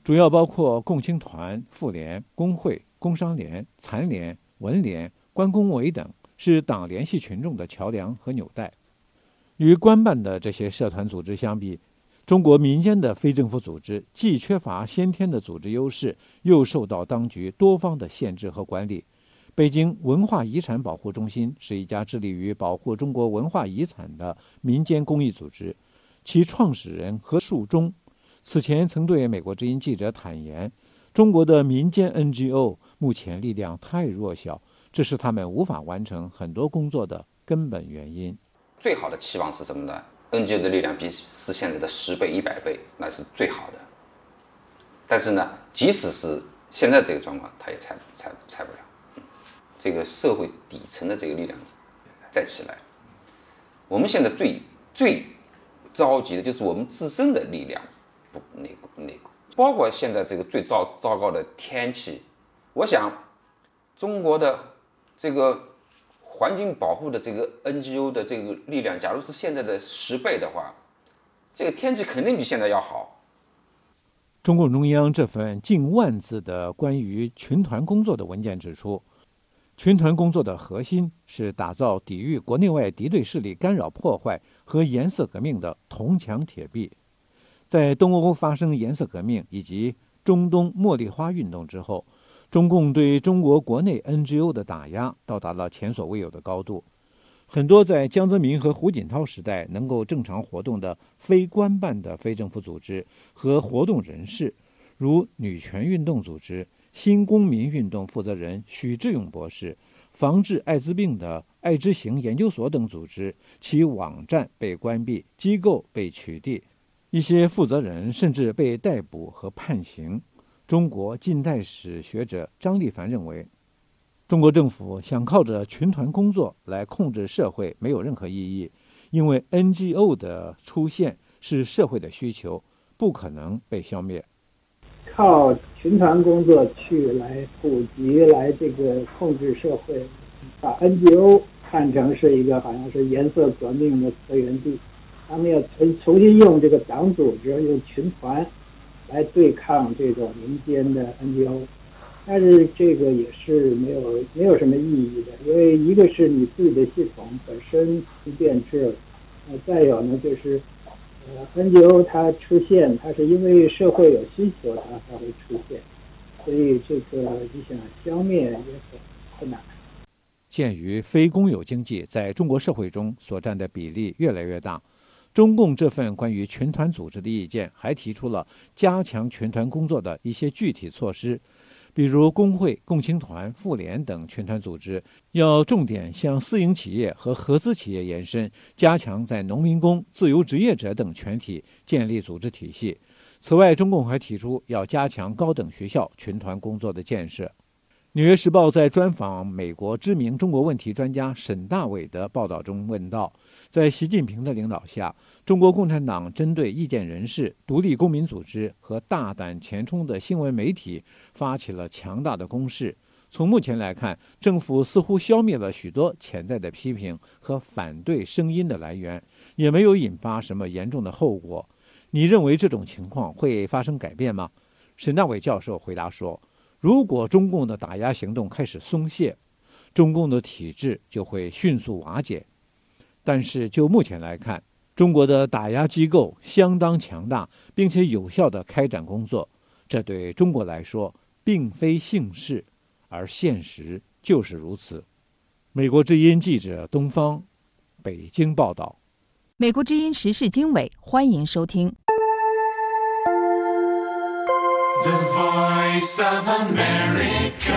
Speaker 13: 主要包括共青团、妇联、工会、工商联、残联、文联、关工委等，是党联系群众的桥梁和纽带。与官办的这些社团组织相比，中国民间的非政府组织既缺乏先天的组织优势，又受到当局多方的限制和管理。北京文化遗产保护中心是一家致力于保护中国文化遗产的民间公益组织，其创始人何树忠此前曾对美国之音记者坦言，中国的民间 N G O 目前力量太弱小，这是他们无法完成很多工作的根本原因。
Speaker 1: 最好的期望是什么呢？ N G O 的力量比是现在的十倍、一百倍，那是最好的。但是呢，即使是现在这个状况，它也拆拆拆不了。这个社会底层的这个力量再起来，我们现在最最着急的就是我们自身的力量不那个那个，包括现在这个最糟糟糕的天气，我想中国的这个环境保护的这个 N G O 的这个力量，假如是现在的十倍的话，这个天气肯定比现在要好。
Speaker 13: 中共中央这份近万字的关于群团工作的文件指出，群团工作的核心是打造抵御国内外敌对势力干扰破坏和颜色革命的铜墙铁壁。在东欧发生颜色革命以及中东茉莉花运动之后，中共对中国国内 N G O 的打压到达了前所未有的高度。很多在江泽民和胡锦涛时代能够正常活动的非官办的非政府组织和活动人士，如女权运动组织、新公民运动负责人许志勇博士、防治艾滋病的爱之行研究所等组织，其网站被关闭，机构被取缔，一些负责人甚至被逮捕和判刑。中国近代史学者张立凡认为，中国政府想靠着群团工作来控制社会没有任何意义，因为 N G O 的出现是社会的需求，不可能被消灭。
Speaker 15: 靠群团工作去来普及，来这个控制社会，把 N G O 看成是一个好像是颜色革命的策源地，他们要重重新用这个党组织、用群团来对抗这种民间的 N G O， 但是这个也是没有没有什么意义的，因为一个是你自己的系统本身变质了，呃，再有呢就是。呃 ，N G O 它出现，它是因为社会有需求，它才会出现，所以这个你想消灭也很困难。
Speaker 13: 鉴于非公有经济在中国社会中所占的比例越来越大，中共这份关于群团组织的意见还提出了加强群团工作的一些具体措施。比如工会、共青团、妇联等群团组织要重点向私营企业和合资企业延伸，加强在农民工、自由职业者等全体建立组织体系。此外，中共还提出要加强高等学校群团工作的建设。《纽约时报》在专访美国知名中国问题专家沈大伟的报道中问道，在习近平的领导下，中国共产党针对意见人士、独立公民组织和大胆前冲的新闻媒体发起了强大的攻势。从目前来看，政府似乎消灭了许多潜在的批评和反对声音的来源，也没有引发什么严重的后果。你认为这种情况会发生改变吗？沈大伟教授回答说，如果中共的打压行动开始松懈，中共的体制就会迅速瓦解。但是就目前来看，中国的打压机构相当强大，并且有效地开展工作，这对中国来说并非幸事，而现实就是如此。美国之音记者东方，北京报道。
Speaker 3: 美国之音时事经纬，欢迎收听。The Voice of America。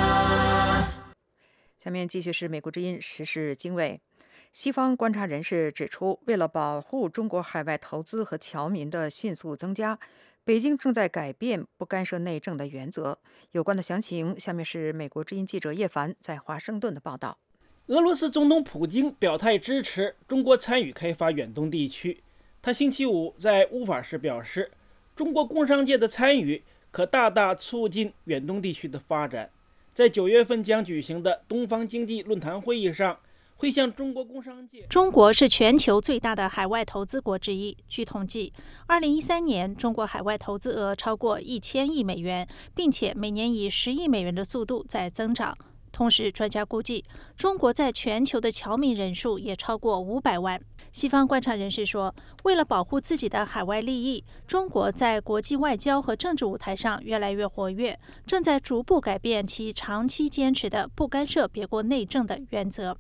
Speaker 3: 下面继续是美国之音时事经纬。西方观察人士指出，为了保护中国海外投资和侨民的迅速增加，北京正在改变不干涉内政的原则。有关的详情，下面是美国之音记者叶凡在华盛顿的报道。
Speaker 9: 俄罗斯总统普京表态支持中国参与开发远东地区。他星期五在乌法市表示，中国工商界的参与可大大促进远东地区的发展。在九月份将举行的东方经济论坛会议上，会会向中国工商界。
Speaker 7: 中国是全球最大的海外投资国之一。据统计，二零一三年中国海外投资额超过一千亿美元，并且每年以十亿美元的速度在增长。同时，专家估计，中国在全球的侨民人数也超过五百万。西方观察人士说，为了保护自己的海外利益，中国在国际外交和政治舞台上越来越活跃，正在逐步改变其长期坚持的不干涉别国内政的原则。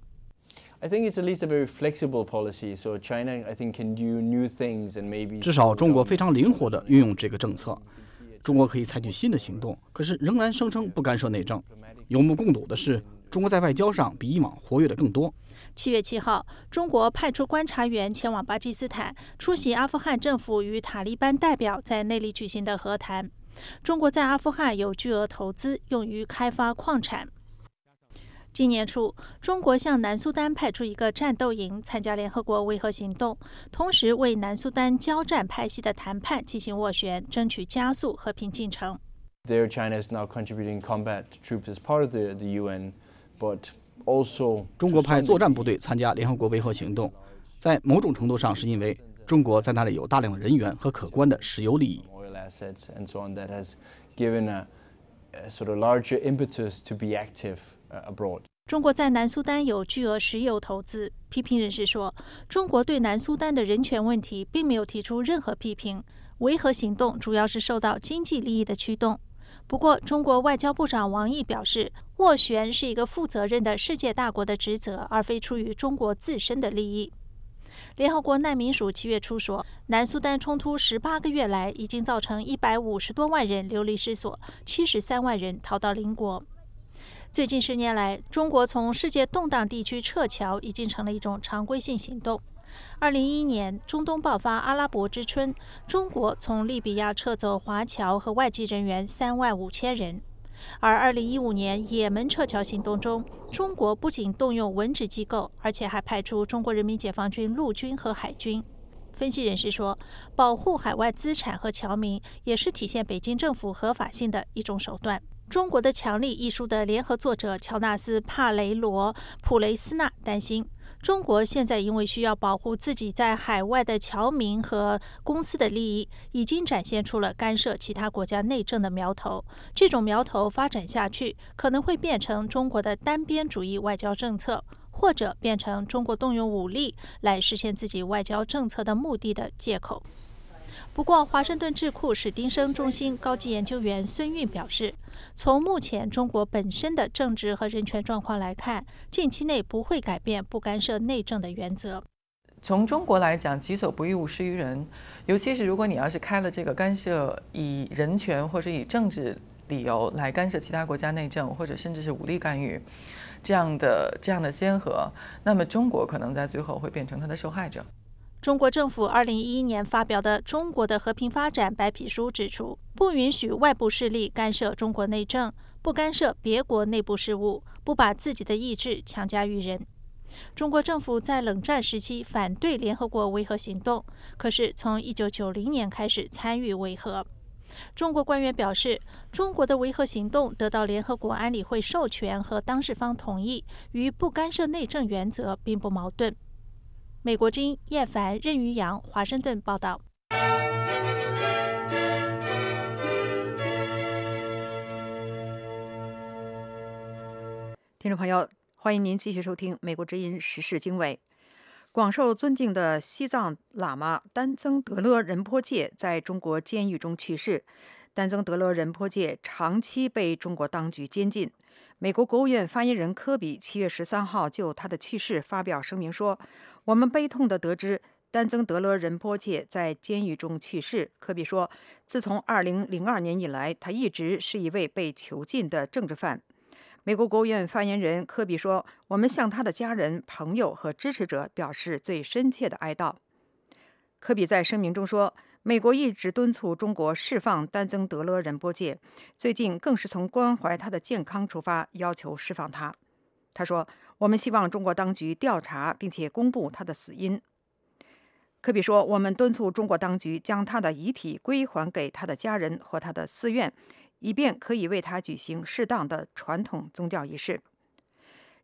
Speaker 8: I think it's at least a very flexible policy. So China, I think, can do new things and maybe.
Speaker 23: 至少中国非常灵活地运用这个政策。中国可以采取新的行动，可是仍然声称不干涉内政。有目共睹的是，中国在外交上比以往活跃的更多。
Speaker 7: 七月七号，中国派出观察员前往巴基斯坦，出席阿富汗政府与塔利班代表在内里举行的和谈。中国在阿富汗有巨额投资，用于开发矿产。今年初，中国向南苏丹派出一个战斗营参加联合国维和行动，同时为南苏丹交战派系的谈判进行斡旋，争取加速和平进程。
Speaker 8: There, China is now contributing combat troops as part of the the U N, but also
Speaker 23: 中国派作战部队参加联合国维和行动，在某种程度上是因为中国在那里有大量的人员和可观的石油利益。
Speaker 8: Oil assets and so on that has given a, a sort of larger impetus to be active abroad.
Speaker 7: 中国在南苏丹有巨额石油投资。批评人士说，中国对南苏丹的人权问题并没有提出任何批评，维和行动主要是受到经济利益的驱动。不过，中国外交部长王毅表示，斡旋是一个负责任的世界大国的职责，而非出于中国自身的利益。联合国难民署七月初说，南苏丹冲突十八个月来已经造成一百五十多万人流离失所，七十三万人逃到邻国。最近十年来，中国从世界动荡地区撤侨已经成了一种常规性行动。二零一一年，中东爆发阿拉伯之春，中国从利比亚撤走华侨和外籍人员三万五千人。而二零一五年也门撤侨行动中，中国不仅动用文职机构，而且还派出中国人民解放军陆军和海军。分析人士说，保护海外资产和侨民也是体现北京政府合法性的一种手段。中国的强力一书的联合作者乔纳斯·帕雷罗·普雷斯纳担心，中国现在因为需要保护自己在海外的侨民和公司的利益，已经展现出了干涉其他国家内政的苗头。这种苗头发展下去，可能会变成中国的单边主义外交政策，或者变成中国动用武力来实现自己外交政策的目的的借口。不过，华盛顿智库史丁生中心高级研究员孙运表示，从目前中国本身的政治和人权状况来看，近期内不会改变不干涉内政的原则。
Speaker 24: 从中国来讲，己所不欲，勿施于人。尤其是如果你要是开了这个干涉以人权或者以政治理由来干涉其他国家内政，或者甚至是武力干预这样的这样的先河，那么中国可能在最后会变成他的受害者。
Speaker 7: 中国政府二零一一年发表的《中国的和平发展白皮书》指出，不允许外部势力干涉中国内政，不干涉别国内部事务，不把自己的意志强加于人。中国政府在冷战时期反对联合国维和行动，可是从一九九零年开始参与维和。中国官员表示，中国的维和行动得到联合国安理会授权和当事方同意，与不干涉内政原则并不矛盾。美国之音叶凡、任于洋华盛顿报道。
Speaker 3: 听众朋友，欢迎您继续收听美国之音时事经纬。广受尊敬的西藏喇嘛丹增德勒仁波切在中国监狱中去世。丹增德勒仁波切长期被中国当局监禁。美国国务院发言人科比七月十三号就他的去世发表声明说：“我们悲痛地得知丹增德勒仁波切在监狱中去世。”科比说：“自从二零零二年以来，他一直是一位被囚禁的政治犯。”美国国务院发言人科比说：“我们向他的家人、朋友和支持者表示最深切的哀悼。”科比在声明中说：“美国一直敦促中国释放丹增德勒仁波切，最近更是从关怀他的健康出发，要求释放他。”他说：“我们希望中国当局调查并且公布他的死因。”科比说：“我们敦促中国当局将他的遗体归还给他的家人或他的寺院，以便可以为他举行适当的传统宗教仪式。”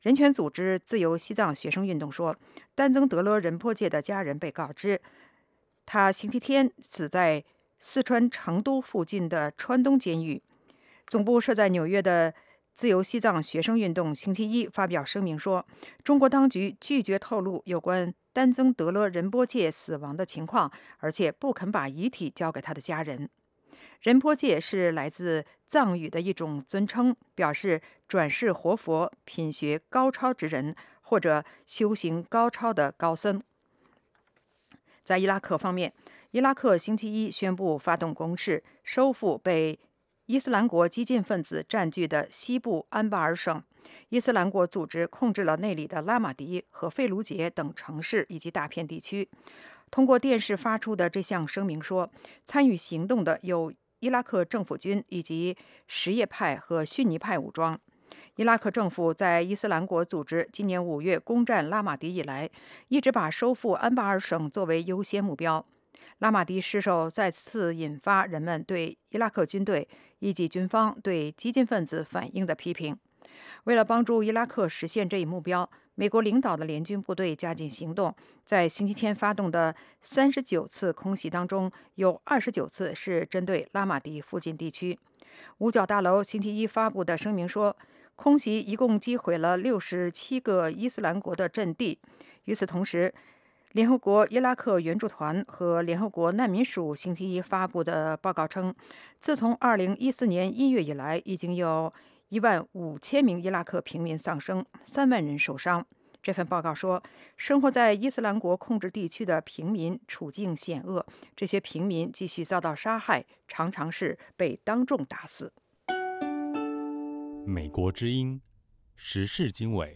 Speaker 3: 人权组织自由西藏学生运动说，丹增德勒仁波切的家人被告知，他星期天死在四川成都附近的川东监狱。总部设在纽约的自由西藏学生运动星期一发表声明说，中国当局拒绝透露有关丹增德勒仁波切死亡的情况，而且不肯把遗体交给他的家人。仁波切是来自藏语的一种尊称，表示转世活佛、品学高超之人或者修行高超的高僧。在伊拉克方面，伊拉克星期一宣布发动攻势，收复被伊斯兰国激进分子占据的西部安巴尔省。伊斯兰国组织控制了那里的拉玛迪和费卢杰等城市以及大片地区。通过电视发出的这项声明说，参与行动的有伊拉克政府军以及什叶派和逊尼派武装。伊拉克政府在伊斯兰国组织今年五月攻占拉玛迪以来，一直把收复安巴尔省作为优先目标。拉玛迪失守再次引发人们对伊拉克军队以及军方对激进分子反应的批评。为了帮助伊拉克实现这一目标，美国领导的联军部队加紧行动，在星期天发动的三十九次空袭当中，有二十九次是针对拉玛迪附近地区。五角大楼星期一发布的声明说，空袭一共击毁了六十七个伊斯兰国的阵地。与此同时，联合国伊拉克援助团和联合国难民署星期一发布的报告称，自从二零一四年一月以来，已经有一万五千名伊拉克平民丧生，三万人受伤。这份报告说，生活在伊斯兰国控制地区的平民处境险恶，这些平民继续遭到杀害，常常是被当众打死。
Speaker 5: 美国之音时事经纬。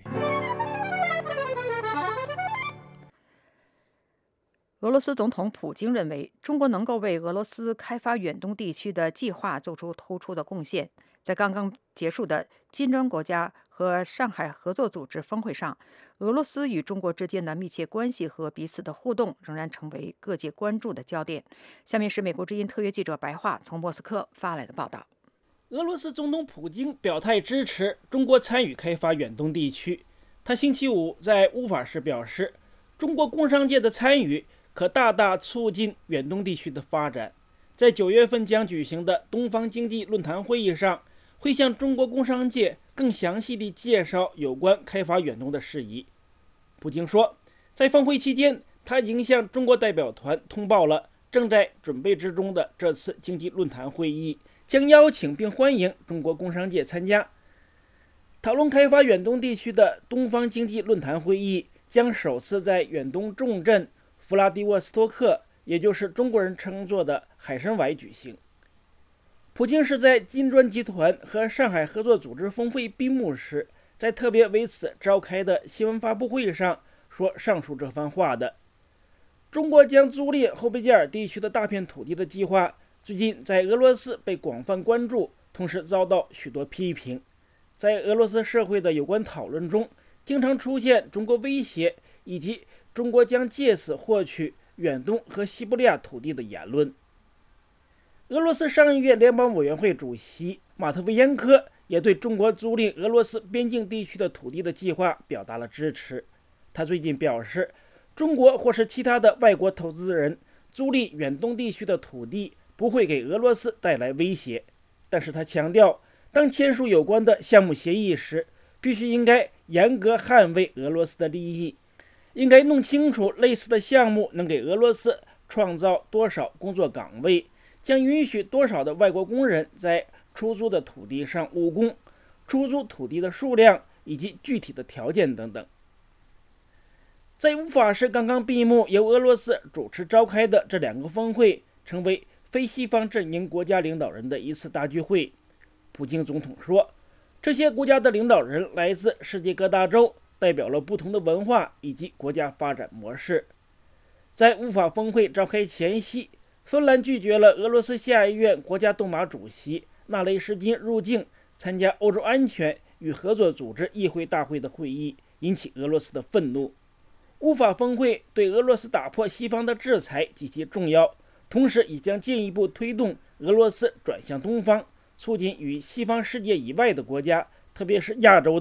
Speaker 3: 俄罗斯总统普京认为，中国能够为俄罗斯开发远东地区的计划做出突出的贡献。在刚刚结束的金砖国家和上海合作组织峰会上，俄罗斯与中国之间的密切关系和彼此的互动仍然成为各界关注的焦点。下面是美国之音特约记者白桦从莫斯科发来的报道。
Speaker 9: 俄罗斯总统普京表态支持中国参与开发远东地区。他星期五在乌法时表示，中国工商界的参与可大大促进远东地区的发展。在九月份将举行的东方经济论坛会议上，会向中国工商界更详细地介绍有关开发远东的事宜。普京说，在峰会期间，他已经向中国代表团通报了正在准备之中的这次经济论坛会议，将邀请并欢迎中国工商界参加。讨论开发远东地区的东方经济论坛会议将首次在远东重镇弗拉迪沃斯托克，也就是中国人称作的海参崴举行。普京是在金砖集团和上海合作组织峰会闭幕时，在特别为此召开的新闻发布会上说上述这番话的。中国将租赁后贝加尔地区的大片土地的计划，最近在俄罗斯被广泛关注，同时遭到许多批评。在俄罗斯社会的有关讨论中，经常出现中国威胁以及中国将借此获取远东和西伯利亚土地的言论。俄罗斯上议院联邦委员会主席马特维延科也对中国租赁俄罗斯边境地区的土地的计划表达了支持。他最近表示，中国或是其他的外国投资人租赁远东地区的土地不会给俄罗斯带来威胁，但是他强调，当签署有关的项目协议时，必须应该严格捍卫俄罗斯的利益，应该弄清楚类似的项目能给俄罗斯创造多少工作岗位，将允许多少的外国工人在出租的土地上务工，出租土地的数量以及具体的条件等等。在乌法时刚刚闭幕，由俄罗斯主持召开的这两个峰会，成为非西方阵营国家领导人的一次大聚会。普京总统说，这些国家的领导人来自世界各大洲，代表了不同的文化以及国家发展模式。在乌法峰会召开前夕，芬兰拒绝了俄罗斯下议院国家杜马主席纳雷什金入境参加欧洲安全与合作组织议会大会的会议，引起俄罗斯的愤怒。乌法峰会对俄罗斯打破西方的制裁极其重要，同时也将进一步推动俄罗斯转向东方，促进与西方世界以外的国家，特别是亚洲的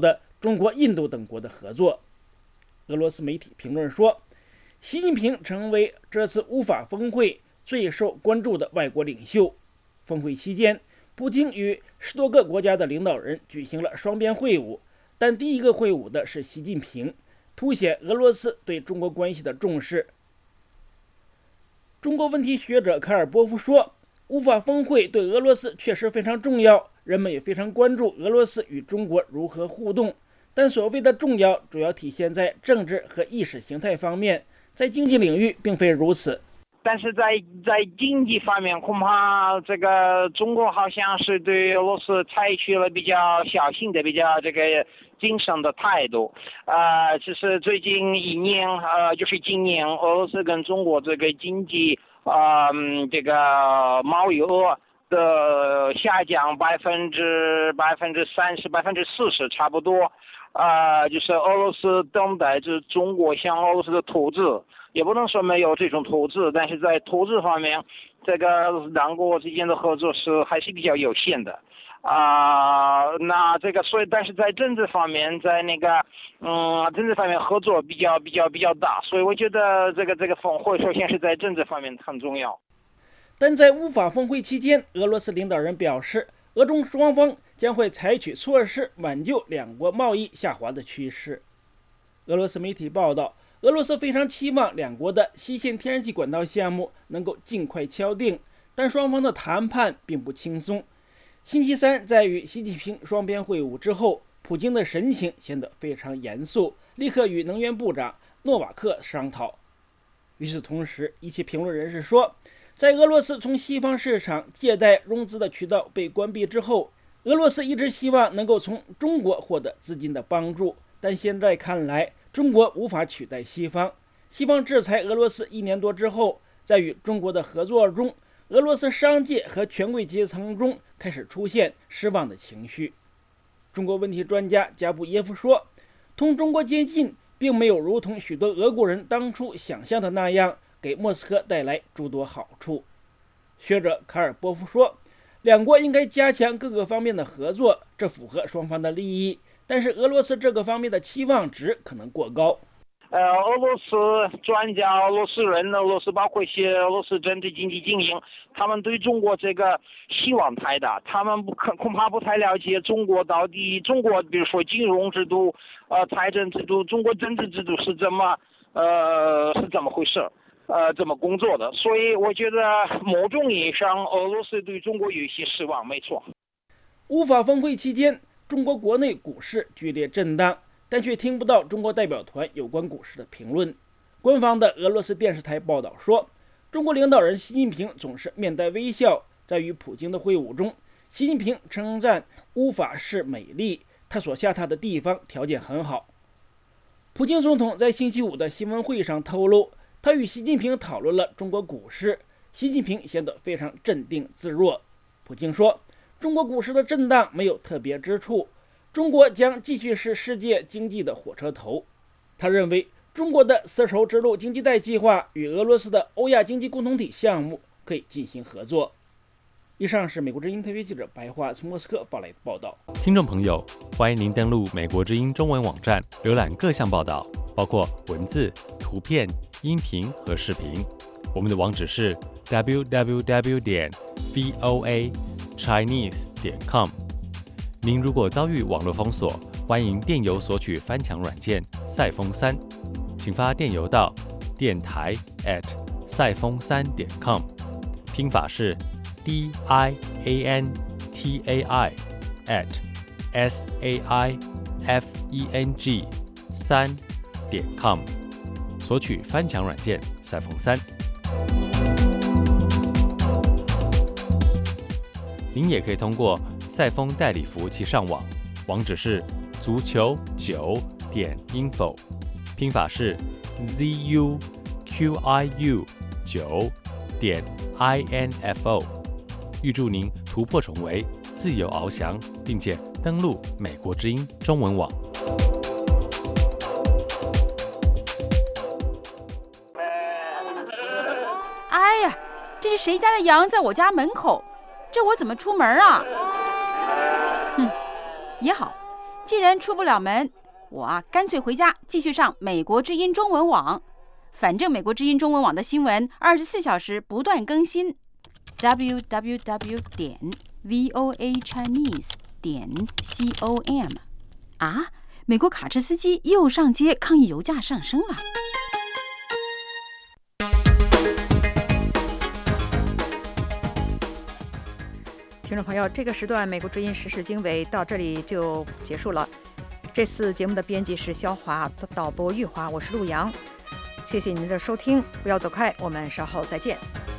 Speaker 9: 中国、印度等国的合作。俄罗斯媒体评论说，习近平成为这次乌法峰会最受关注的外国领袖。峰会期间，普京与十多个国家的领导人举行了双边会晤，但第一个会晤的是习近平，凸显俄罗斯对中国关系的重视。中国问题学者卡尔波夫说，乌法峰会对俄罗斯确实非常重要，人们也非常关注俄罗斯与中国如何互动，但所谓的重要主要体现在政治和意识形态方面，在经济领域并非如此。
Speaker 10: 但是在在经济方面，恐怕这个中国好像是对俄罗斯采取了比较小心的、比较这个谨慎的态度。呃，其实最近一年，呃，就是今年，俄罗斯跟中国这个经济，呃，这个贸易额的下降百分之百分之三十、百分之四十，差不多。呃，就是俄罗斯等待着中国向俄罗斯的投资。也不能说没有这种投资，但是在投资方面，这个两国之间的合作是还是比较有限的，啊、呃，那这个所以，但是在政治方面，在那个嗯政治方面合作比较比较比较大，所以我觉得这个这个峰会首先是在政治方面很重要。
Speaker 9: 但在乌法峰会期间，俄罗斯领导人表示，俄中双方将会采取措施挽救两国贸易下滑的趋势。俄罗斯媒体报道，俄罗斯非常期望两国的西线天然气管道项目能够尽快敲定，但双方的谈判并不轻松。星期三在与习近平双边会晤之后，普京的神情显得非常严肃，立刻与能源部长诺瓦克商讨。与此同时，一些评论人士说，在俄罗斯从西方市场借贷融资的渠道被关闭之后，俄罗斯一直希望能够从中国获得资金的帮助，但现在看来，中国无法取代西方。西方制裁俄罗斯一年多之后，在与中国的合作中，俄罗斯商界和权贵阶层中开始出现失望的情绪。中国问题专家加布耶夫说，同中国接近并没有如同许多俄国人当初想象的那样给莫斯科带来诸多好处。学者卡尔波夫说，两国应该加强各个方面的合作，这符合双方的利益，但是俄罗斯这个方面的期望值可能过高。
Speaker 10: 呃，俄罗斯专家、俄罗斯人、俄罗斯包括一些俄罗斯政治经济精英，他们对中国这个希望太大，他们不可恐怕不太了解中国到底中国，比如说金融制度、呃财政制度、中国政治制度是怎么呃是怎么回事，呃怎么工作的。所以我觉得某种意义上，俄罗斯对中国有一些失望，没错。
Speaker 9: 乌法峰会期间，中国国内股市剧烈震荡，但却听不到中国代表团有关股市的评论。官方的俄罗斯电视台报道说，中国领导人习近平总是面带微笑。在与普京的会晤中，习近平称赞乌法市美丽，他所下榻的地方条件很好。普京总统在星期五的新闻会上透露，他与习近平讨论了中国股市，习近平显得非常镇定自若。普京说，中国股市的震荡没有特别之处，中国将继续是世界经济的火车头。他认为，中国的丝绸之路经济带计划与俄罗斯的欧亚经济共同体项目可以进行合作。以上是美国之音特约记者白桦从莫斯科发来的报道。
Speaker 5: 听众朋友，欢迎您登录美国之音中文网站，浏览各项报道，包括文字、图片、音频和视频。我们的网址是 double-u double-u double-u 点 voa chinese 点 com。您如果遭遇网络封锁，欢迎电邮索取翻墙软件赛风三，请发电邮到电台 at 赛风三点 com， 拼法是 d i a n t a i at s a i f e n g 三点 com， 索取翻墙软件赛风三。您也可以通过赛风代理服务器上网，网址是足球九点 info， 拼法是 z u q i u 九点 i n f o。预祝您突破重围，自由翱翔，并且登陆美国之音中文网。
Speaker 2: 哎呀，这是谁家的羊在我家门口？这我怎么出门啊？哼，也好， 既然出不了门，我啊干脆回家继续上美国之音中文网。反正美国之音中文网的新闻二十四小时不断更新 ，w w w 点 v o a chinese 点 com 啊，美国卡车司机又上街抗议油价上升了。
Speaker 3: 听众朋友，这个时段美国之音时事经纬到这里就结束了。这次节目的编辑是肖华，导播玉华，我是陆阳。谢谢您的收听，不要走开，我们稍后再见。